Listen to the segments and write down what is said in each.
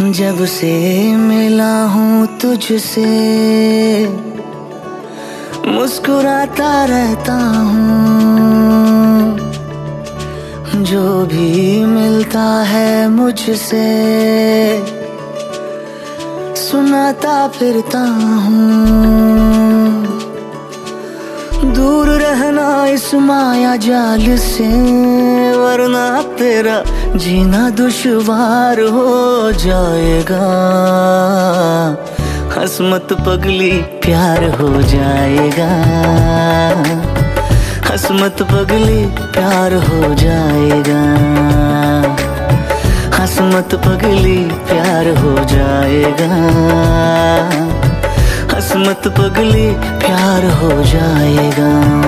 जब से मिला हूँ तुझसे मुस्कुराता रहता हूँ। जो भी मिलता है मुझसे सुनाता फिरता हूँ। दूर रहना इस माया जाल से, वरना तेरा जीना दुश्वार हो जाएगा। हंस मत पगली प्यार हो जाएगा। हंस मत पगली प्यार हो जाएगा। हंस मत पगली प्यार हो जाएगा। हंस मत पगली प्यार हो जाएगा।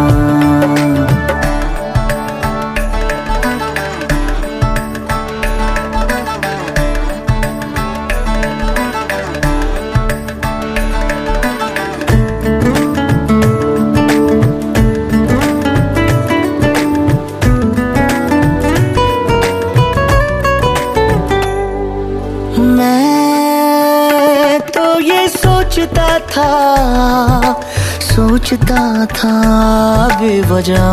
मैं तो ये सोचता था बेवजह।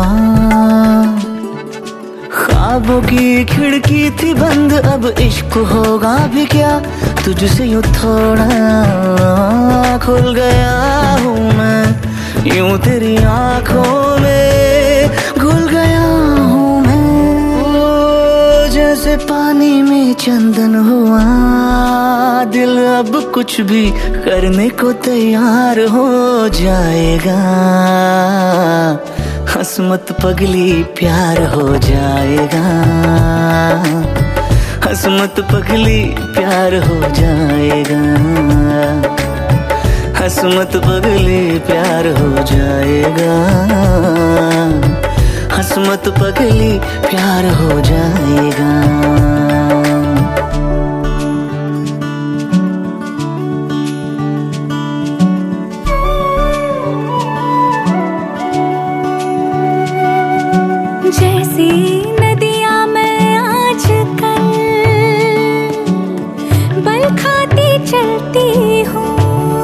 ख्वाबों की खिड़की थी बंद, अब इश्क होगा भी क्या। तुझसे यूं थोड़ा खुल गया हूँ मैं, यूं तेरी आंखों में घुल गया हूँ मैं। ओ जैसे पानी में चंदन हुआ, दिल अब कुछ भी करने को तैयार हो जाएगा। हंस मत पगली प्यार हो जाएगा। हंस मत पगली प्यार हो जाएगा। हंस मत पगली प्यार हो जाएगा। हंस मत पगली प्यार हो जाएगा। जैसी नदियाँ मैं आजकल बल खाती चलती हूँ,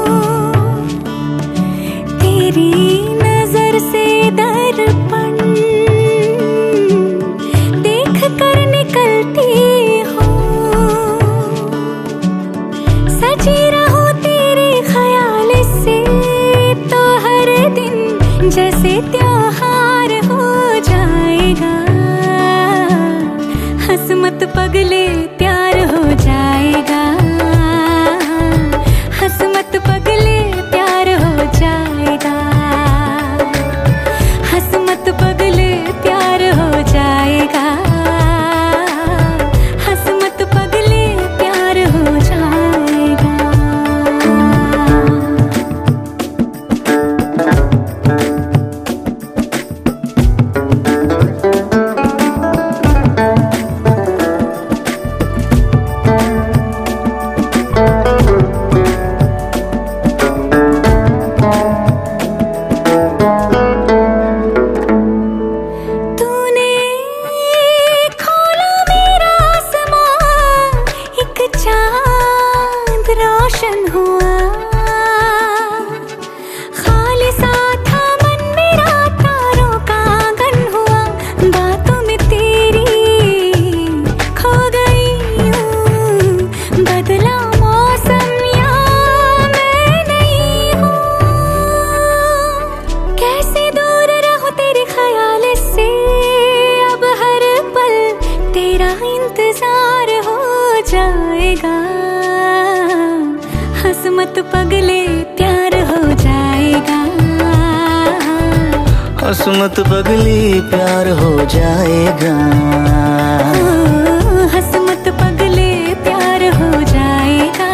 तेरी नजर से दर्पण देख कर निकलती हूँ। सजी रहूं तेरे ख्याल से तो हर दिन जैसे त्योहार हो जाएगा। हंस मत पगले प्यार हो जाएगा। हंस मत पगले प्यार हो जाएगा। हंस मत पगले प्यार हो जाएगा। हंस मत पगले प्यार हो जाएगा। रोशन हुआ खालिसा था मन मेरा, तारों का आंगन हुआ। बातों में तेरी खो गई हूँ, बदला मौसम या मैं नहीं हूँ। कैसे दूर रहूं तेरे ख्याल से, अब हर पल तेरा इंतजार हो जाएगा। हंस मत पगले प्यार हो जाएगा। हंस मत पगली प्यार हो जाएगा। हंस मत पगले प्यार हो जाएगा।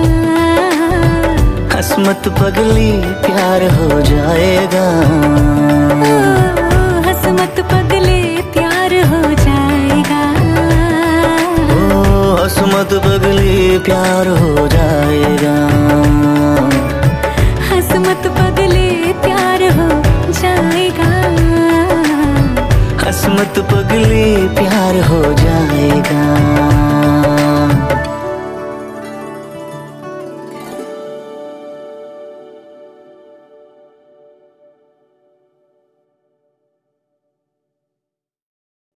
हंस मत पगली प्यार हो जाएगा। हंस मत पगले प्यार हो जाएगा। हंस मत पगली प्यार हो जाएगा। हंस मत पगले प्यार हो जाएगा। हंस मत पगली